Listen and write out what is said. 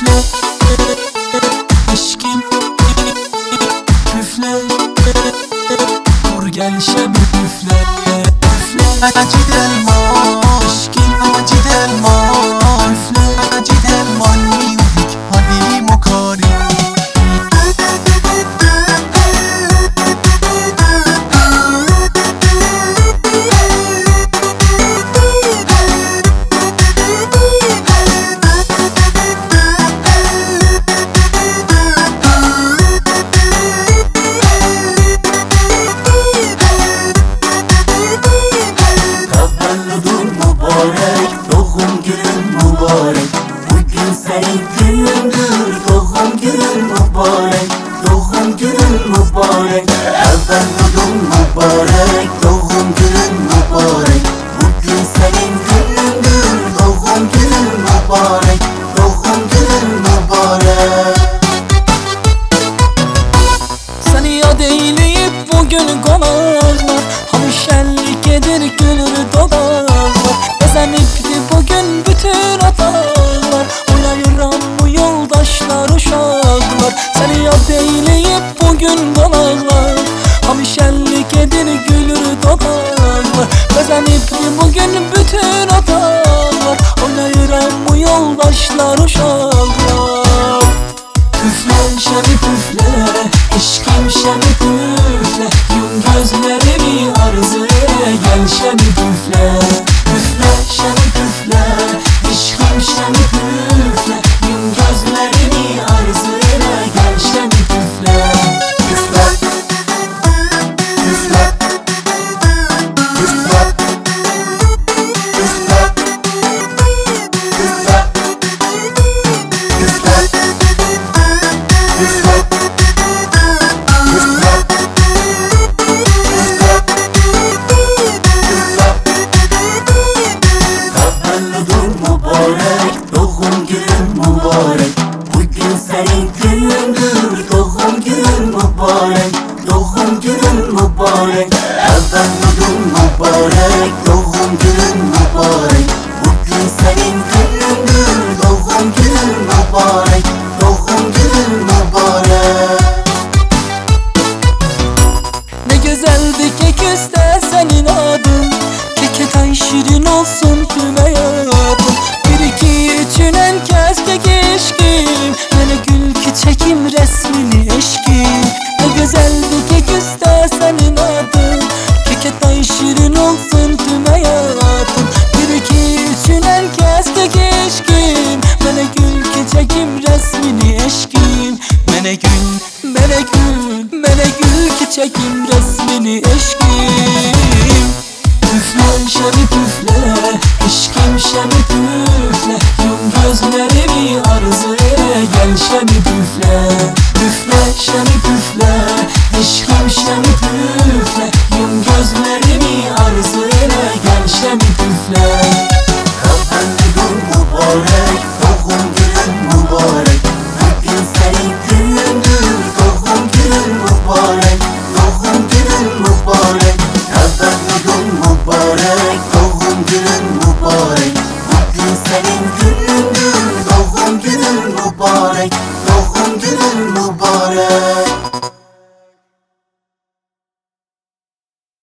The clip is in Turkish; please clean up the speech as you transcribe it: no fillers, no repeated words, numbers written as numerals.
Püfle aşkım püfle, dur gel şebi püfle. Püfle acı delman aşkım acı delman. Püfle acı delman miydik hadi mokari. Doğum günün mübarek, bugün senin günündür. Doğum günün mübarek, doğum günün mübarek. Evvel doğum mübarek, doğum günün mübarek. Bugün senin günündür. Doğum günün mübarek, doğum günün mübarek. Seni yad eyleyip bugün konaklar, hamşenlik edir gülür dodaklar. Bezenipti bugün bütün atalar, oynayıram bu yoldaşlar uşaklar. Seni yad eyleyip bugün konaklar, hamşenlik edir gülür dodaklar. Bezenipti bugün bütün atalar, oynayıram bu yoldaşlar uşaklar. Püfle şebi püfle, eşkim şebi püfle. Yum gözlerimi arzu ele, gel şebi püfle. Püfle şebi püfle, eşkim şebi püfle.